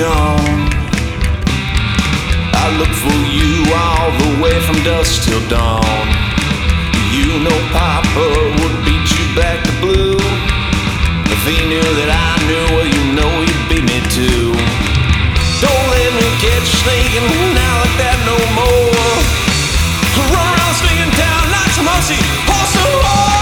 gone. I look for you all the way from dusk till dawn. You know Papa would beat you back to blue. If he knew that I knew, well, you know he'd beat me too. Don't let me catch you sneaking out like that no more. Run around sneaking down like some hussy horse and whore.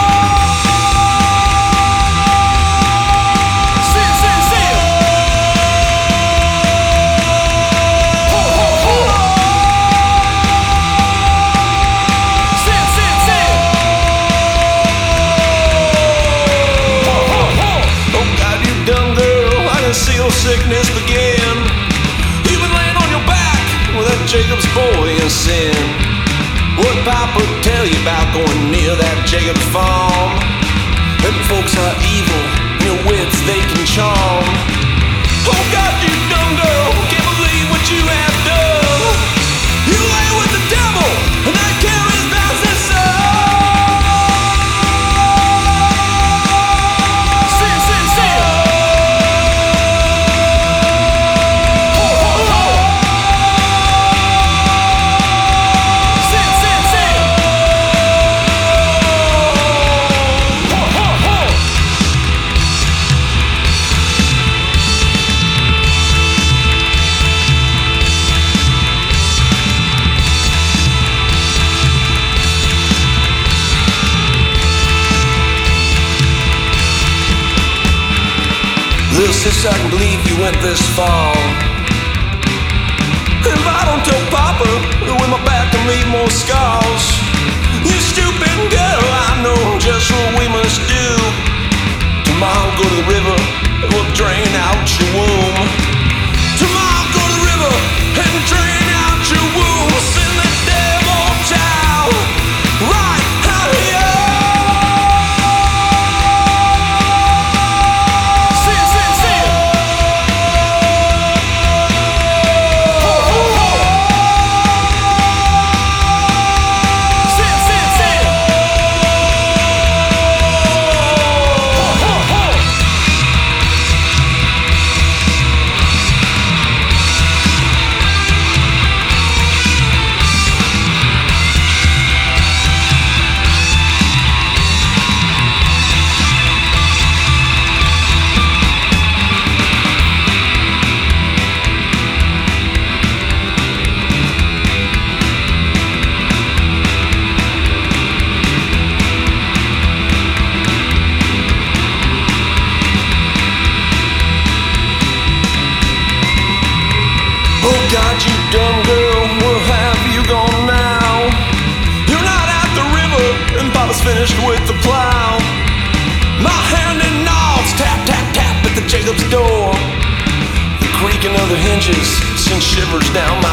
Sickness began. You've been laying on your back with that Jacob's boy in sin. What Papa tell you about going near that Jacob's farm? Them folks are evil, and your wits they can charm. Oh God, you dumb girl, can't believe what you have done. You lay with the devil, and that carries past his son. Little sister, I can believe you went this far. If I don't tell Papa, with my back and leave more scars. You stupid girl, I know just what we must do. Tomorrow go to the river, and we'll drain out your womb. Tomorrow go to the river, and drain out your womb. We'll send the devil child right out here. God, you dumb girl, where have you gone now? You're not at the river, and Papa's finished with the plow. My hand in knobs, tap, tap, tap at the Jacob's door. The creaking of the hinges sends shivers down my